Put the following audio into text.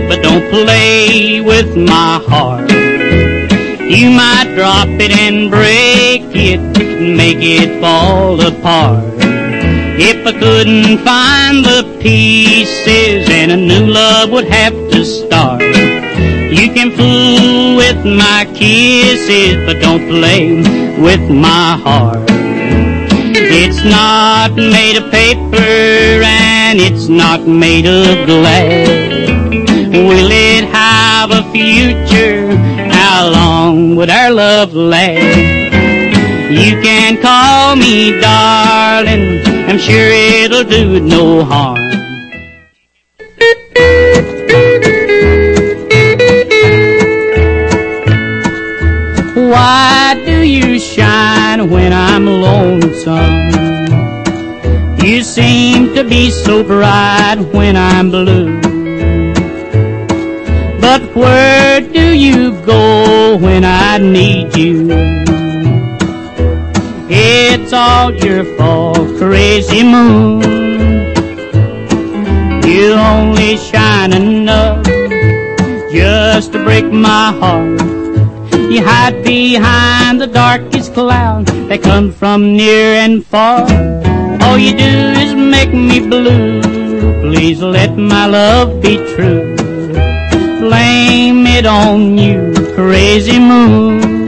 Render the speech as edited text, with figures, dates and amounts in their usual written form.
it, but don't play with my heart. You might drop it and break it, make it fall apart. If I couldn't find the pieces, and a new love would have to start. You can fool with my kisses, but don't play with my heart. It's not made of paper and it's not made of glass. Will it have a future? How long would our love last? You can call me darling, I'm sure it'll do it no harm. Why do you shine when I'm lonesome? You seem to be so bright when I'm blue. But where do you go when I need you? It's all your fault, crazy moon. You only shine enough just to break my heart. You hide behind the darkest cloud that comes from near and far. All you do is make me blue. Please let my love be true. Blame it on you, crazy moon.